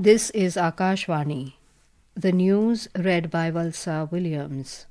This is Akashvani. The news read by Valsa Williams.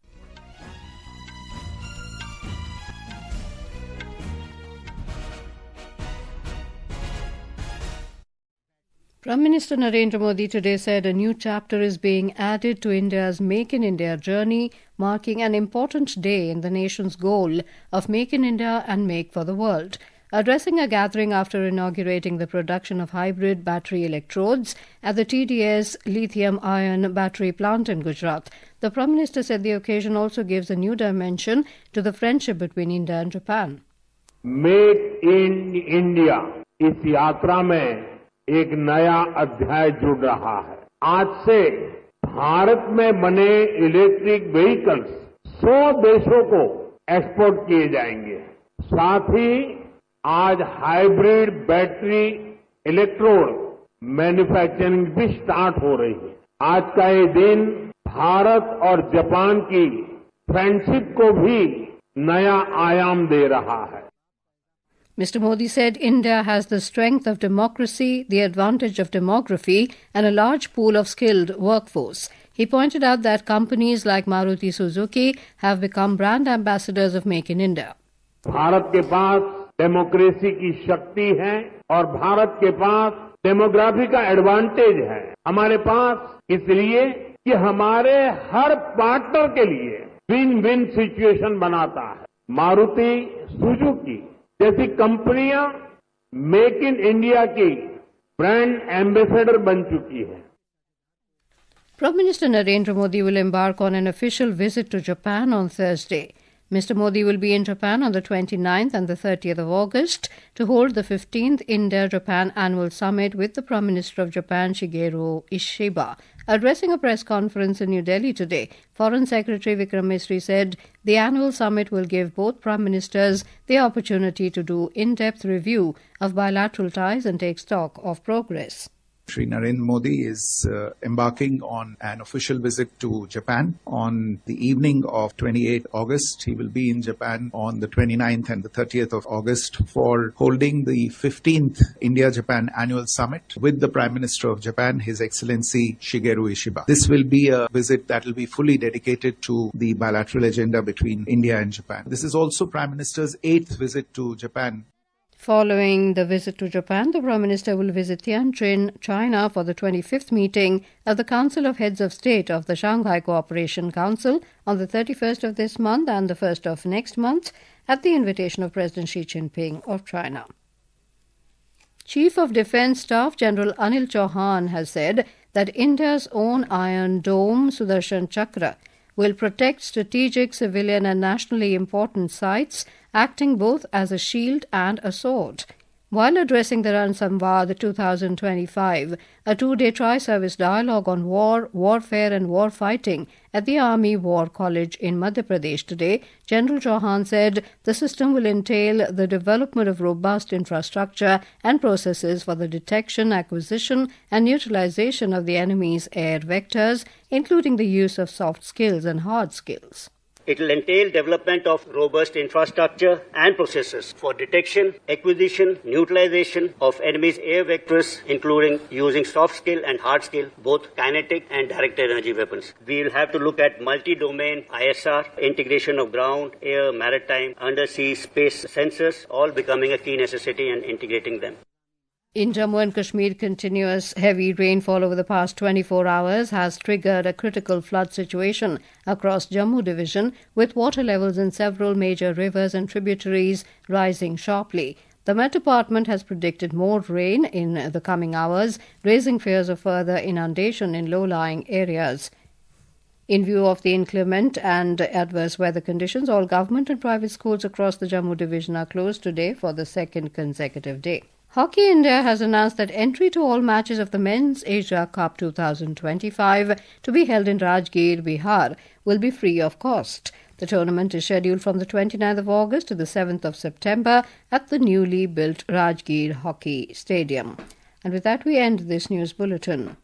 Prime Minister Narendra Modi today said a new chapter is being added to India's Make in India journey, marking an important day in the nation's goal of Make in India and Make for the World. Addressing a gathering after inaugurating the production of hybrid battery electrodes at the TDS lithium-ion battery plant in Gujarat, the Prime Minister said the occasion also gives a new dimension to the friendship between India and Japan. Make in India इस यात्रा में एक नया अध्याय जुड़ रहा है। आज से भारत में बने इलेक्ट्रिक व्हीकल्स 100 देशों को एक्सपोर्ट किए जाएंगे। साथ ही आज हाइब्रिड बैटरी इलेक्ट्रोड मैन्युफैक्चरिंग भी स्टार्ट हो रही है। आज का ये दिन भारत और जापान की फ्रेंडशिप को भी नया आयाम दे रहा है। Mr. Modi said India has the strength of democracy, the advantage of demography, and a large pool of skilled workforce. He pointed out that companies like Maruti Suzuki have become brand ambassadors of Make in India. Bharat के पास democracy की शक्ति है और भारत के पास demography का advantage है हमारे पास, इसलिए कि हमारे हर पार्टनर के लिए विन विन सिचुएशन बनाता है। मारुति सुजुकी जैसी कंपनियां मेक इन इंडिया की ब्रांड एम्बेसडर बन चुकी है। Prime Minister Narendra Modi will embark on an official visit to Japan on Thursday. Mr. Modi will be in Japan on the 29th and the 30th of August to hold the 15th India-Japan Annual Summit with the Prime Minister of Japan, Shigeru Ishiba. Addressing a press conference in New Delhi today, Foreign Secretary Vikram Misri said the annual summit will give both Prime Ministers the opportunity to do in-depth review of bilateral ties and take stock of progress. Shri Narendra Modi is embarking on an official visit to Japan on the evening of 28 August. He will be in Japan on the 29th and the 30th of August for holding the 15th India-Japan Annual Summit with the Prime Minister of Japan, His Excellency Shigeru Ishiba. This will be a visit that will be fully dedicated to the bilateral agenda between India and Japan. This is also Prime Minister's 8th visit to Japan. Following the visit to Japan, the Prime Minister will visit Tianjin, China for the 25th meeting of the Council of Heads of State of the Shanghai Cooperation Council on the 31st of this month and the 1st of next month at the invitation of President Xi Jinping of China. Chief of Defence Staff General Anil Chauhan has said that India's own Iron Dome, Sudarshan Chakra, will protect strategic, civilian and nationally important sites, acting both as a shield and a sword. While addressing the Ran Samvad 2025, a two-day tri-service dialogue on war, warfare and war fighting at the Army War College in Madhya Pradesh today, General Chauhan said the system will entail the development of robust infrastructure and processes for the detection, acquisition and neutralization of the enemy's air vectors, including the use of soft skills and hard skills. It will entail development of robust infrastructure and processes for detection, acquisition, neutralization of enemy's air vectors, including using soft skill and hard skill, both kinetic and directed energy weapons. We will have to look at multi-domain ISR, integration of ground, air, maritime, undersea, space sensors, all becoming a key necessity and integrating them. In Jammu and Kashmir, continuous heavy rainfall over the past 24 hours has triggered a critical flood situation across Jammu division, with water levels in several major rivers and tributaries rising sharply. The Met Department has predicted more rain in the coming hours, raising fears of further inundation in low-lying areas. In view of the inclement and adverse weather conditions, all government and private schools across the Jammu division are closed today for the second consecutive day. Hockey India has announced that entry to all matches of the Men's Asia Cup 2025 to be held in Rajgir, Bihar, will be free of cost. The tournament is scheduled from the 29th of August to the 7th of September at the newly built Rajgir Hockey Stadium. And with that, we end this news bulletin.